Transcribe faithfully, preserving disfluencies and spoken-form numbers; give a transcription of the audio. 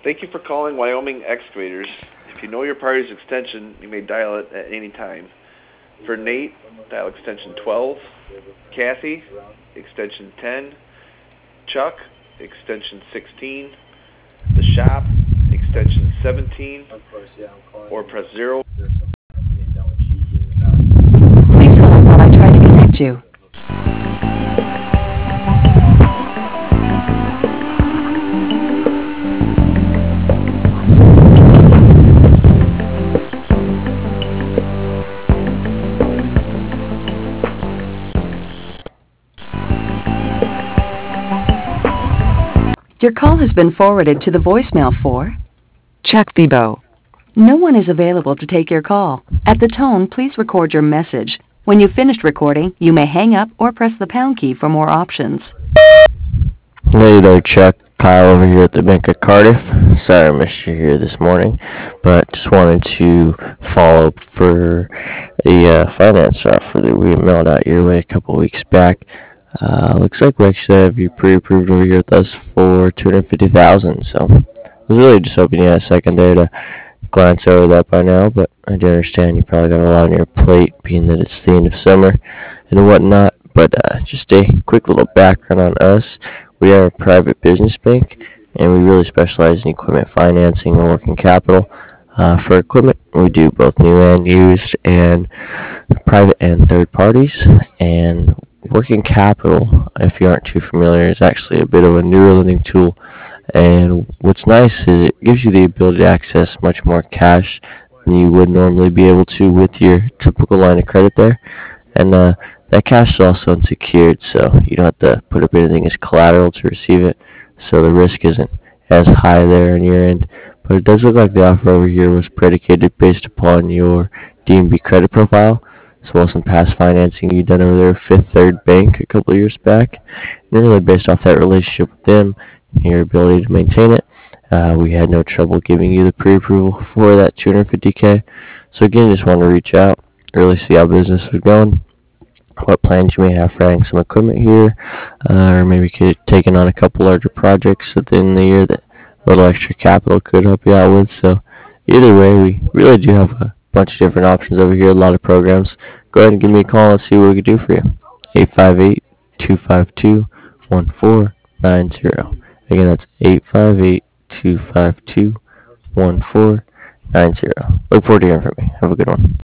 Thank you for calling Wyoming Excavators. If you know your party's extension, you may dial it at any time. For Nate, dial extension twelve. Kathy, extension ten. Chuck, extension sixteen. The shop, extension seventeen. Or press zero. Please hold while I try to connect you. Your call has been forwarded to the voicemail for Chuck Thibault. No one is available to take your call. At the tone, please record your message. When you've finished recording, you may hang up or press the pound key for more options. Hey there, Chuck. Kyle over here at the Bank of Cardiff. Sorry I missed you here this morning, but just wanted to follow up for a uh, finance offer that we mailed out your way a couple weeks back. Uh, looks like we actually have you pre-approved over here with us for two hundred fifty thousand dollars, so I was really just hoping you had a second there to glance over that by now, but I do understand you probably got a lot on your plate, being that it's the end of summer and whatnot. But uh, just a quick little background on us. We are a private business bank, and we really specialize in equipment financing and working capital. Uh, for equipment, we do both new and used, and private and third parties. And working capital, if you aren't too familiar, is actually a bit of a newer lending tool. And what's nice is it gives you the ability to access much more cash than you would normally be able to with your typical line of credit there. And uh, that cash is also unsecured, so you don't have to put up anything as collateral to receive it, so the risk isn't as high there on your end. But it does look like the offer over here was predicated based upon your D and B credit profile, as well as some past financing you've done over there with Fifth Third Bank a couple of years back. And really based off that relationship with them and your ability to maintain it, uh, we had no trouble giving you the pre-approval for that two hundred fifty K. So again, just want to reach out, really see how business is going, what plans you may have for adding some equipment here, uh, or maybe could, taking on a couple larger projects within the year that a little extra capital could help you out with. So either way, we really do have a bunch of different options over here, a lot of programs. Go ahead and give me a call and see what we can do for you. eight five eight, two five two, one four nine zero. Again, that's eight five eight, two five two, one four nine zero. Look forward to hearing from you. Have a good one.